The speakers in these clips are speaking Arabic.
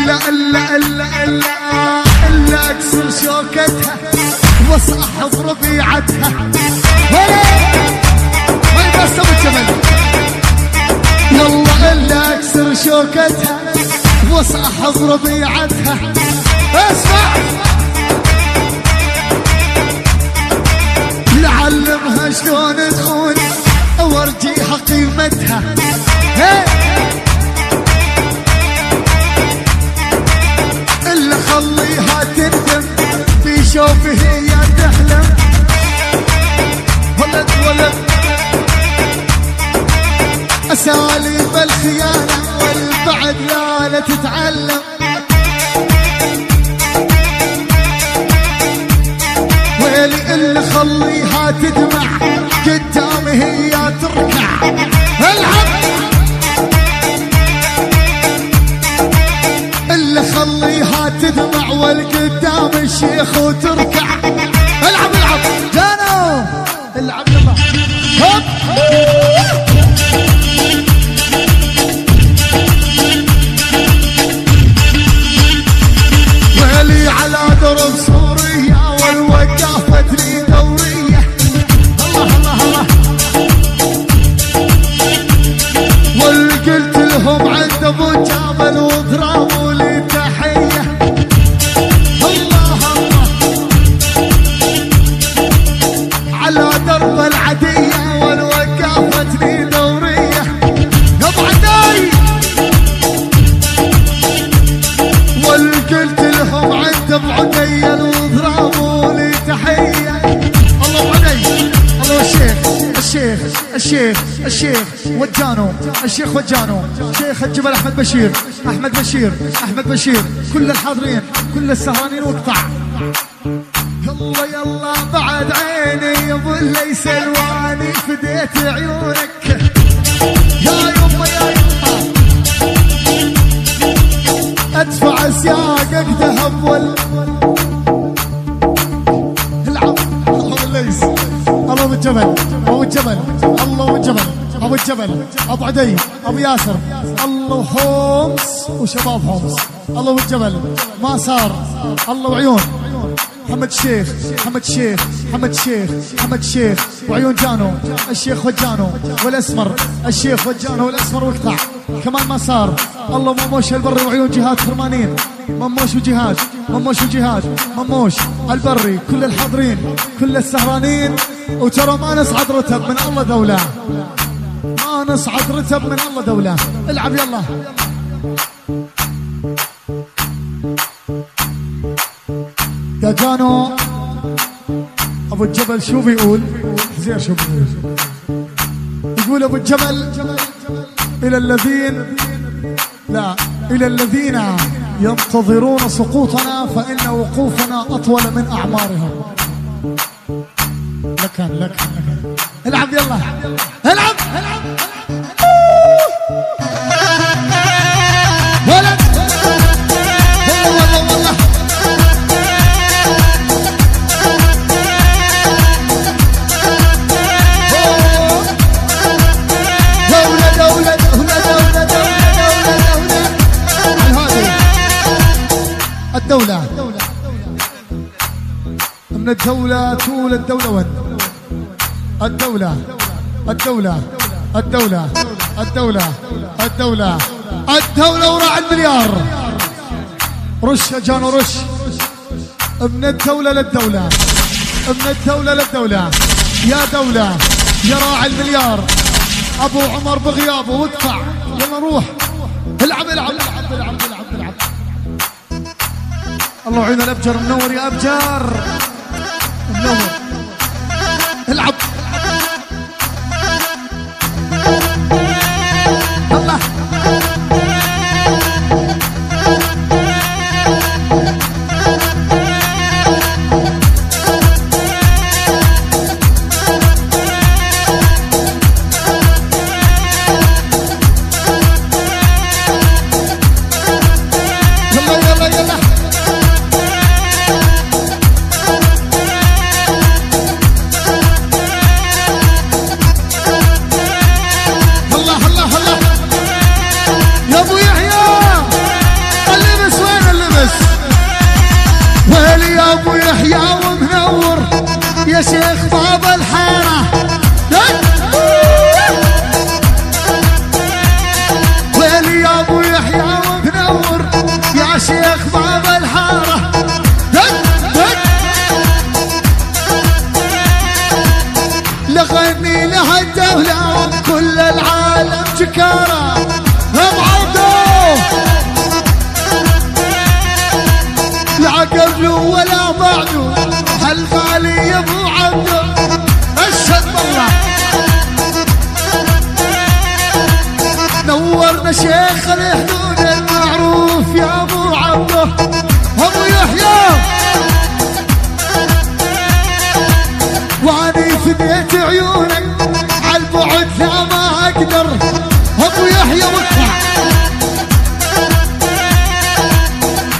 إلا أكسر شوكتها وأصحب ربيعتها. ما يبص أبو الجبل. يلا إلا أكسر شوكتها وأصحب ربيعتها. اسمع لعلمها شلون تخون وارجيها قيمتها. إلا خليها تندم في شوفه هي تحلم. ولد أساليب الخيانة والبعد لا تتعلم. ويلي اللي خليها تدمع قدامي هي تركع. العب اللي خليها تدمع والقدام الشيخ وتركع. العب جانو العب يلا هوب. ويلي على درب سوريا والوقافة لي دورية. الله والقلت لهم عند ابو جابل وضربوا لي تحية. الله على درب العدية والوقافة لي دورية. يبعدي والقلت لهم عند ابو عديل وضربوا لي تحية. الله ابو عدي. الله الشيخ وجانو. الشيخ وجانو شيخ الجبل احمد بشير كل الحاضرين كل السهرانين واقطع. يلا بعد عيني يا ابو ليس الواني فديت عيونك يا يما ادفع سياقك ذهب العب. الله ليس الله بالجبل ابو الجبل ابو عدي ابو ياسر الله هومس وشباب هومس. الله والجبل ما صار. الله وعيون محمد الشيخ وعيون جانو. الشيخ وجانو والاسمر. الشيخ وجانو والاسمر واقطع كمان ما صار. الله مموش البري وعيون جهاد فرمانين. مموش البري كل الحاضرين كل السهرانين. وترى ما نصعد رتب من الله دولة. العب يلا يا جانو. ابو الجبل شو بيقول؟ زين شو بيقول؟ يقول ابو الجبل الى الذين ينتظرون سقوطنا فإن وقوفنا أطول من أعمارهم. لكن العب يلا العب ولد والله الدولة من الدولة طول الدولة الدولة وراء المليار. رش يا جانو رش. من الدولة للدولة يا دولة يا راعي المليار. ابو عمر بغيابه واقطع. يلا نروح العب الله يعين الابجر منور يا ابجر منور. العب الله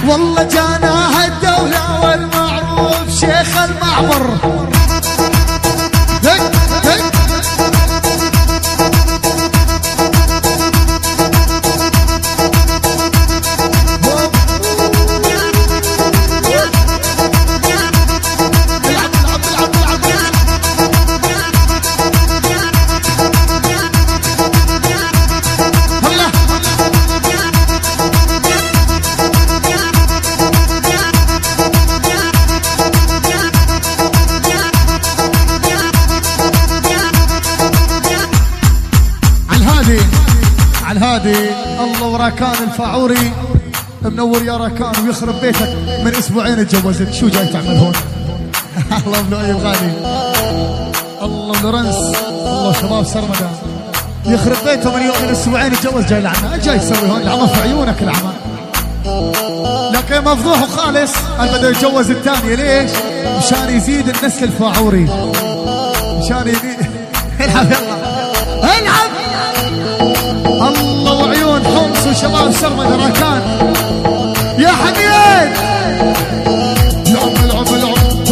والله جانا الدولة والمعروف شيخ المعمر. دق دق الهادي. الله وراكان الفاعوري منور يا راكان ويخرب بيتك. من اسبوعين اتجوزت، شو جاي تعمل هون؟ الله بلؤي الغالي، الله لورنس، الله شباب سرمدة يخرب بيته. من اسبوعين اتجوز جاي لعنا. ايش جاي تسوي هون؟ العمى في عيونك العمى. لكن مفضوح وخالص انا بده يتجوز الثانية. ليش؟ مشان يزيد النسل الفاعوري، مشان يزيد. العب يلا العب. الله وعيون حمص وشباب سرمدة راكان يا حميد. العب العب العب.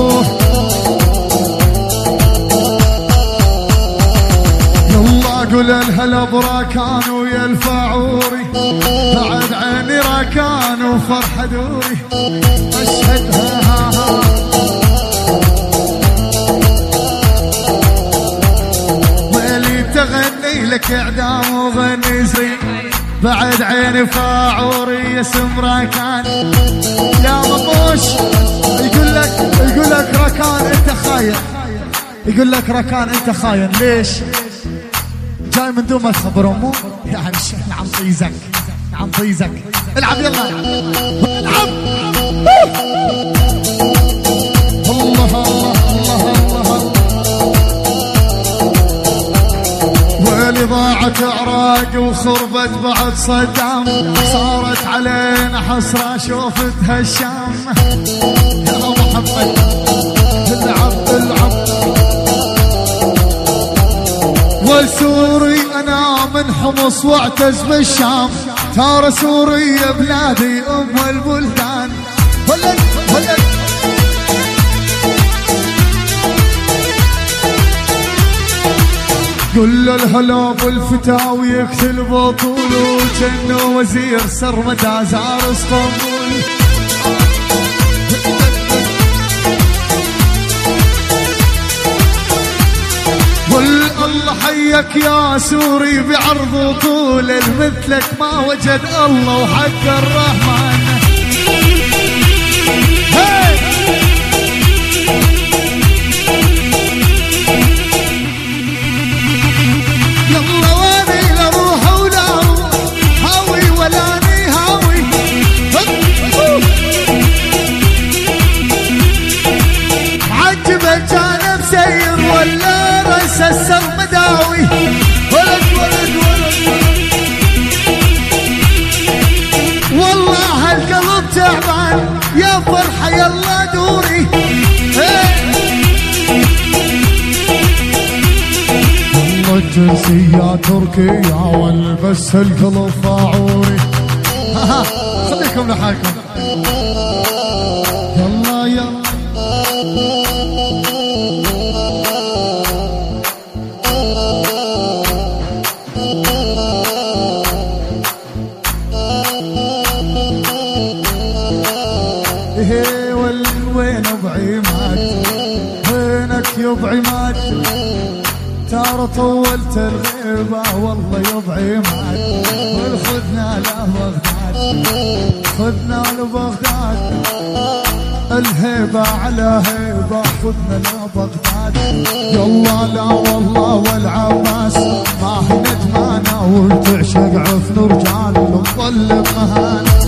يلا قول الهلا براكان ويا الفاعوري، بعد عيني راكان وفرحة دوري اشهدها. ويلي تغني لك اعدام وغني زين، بعد عيني فاعوري يا سمراكان. يا مطوش يقول لك راكان انت خاين، يقول لك راكان انت خاين. ليش؟ جاي من دون ما تخبر امه. يعني نعم طيزك، نعم طيزك. العب يلا العب. الله الله الله الله. ويلي ضاعت عراق وخربت بعد صدام، صارت علينا حسرة شوفتها الشام. يا محمد العب العب. والسوري انا من حمص واعتز بالشام، ترى سوريا بلادي ام البلدان. ولد ولد قل له الهلا بالفتاوي يقتل بطوله، وجنه وزير سرمدة زار اسطنبول. قل الله حيك يا سوري بعرض طول مثلك ما وجد الله وحق الرحمن. يلا واني لا روح ولا روح، هاوي ولاني هاوي. عجبك جانب سير ولا رأس السرمداوي. ولد ولد ولد والله القلب تعبان يا فرحة يلا دوري. والله الجنسية تركية والبس القلب فاعوري. خليكم لحالكم يلا يلا. وين ابو عماد؟ وينك يا ابو عماد؟ ترى طولت الغيبة والله يا ابو عماد. خذنا لبغداد، خذنا لبغداد. الهيبة على هيبة خذنا لبغداد. يلا لا والله والعباس ما هي ندمانة، وتعشق عفن رجال ونظل بمهانة.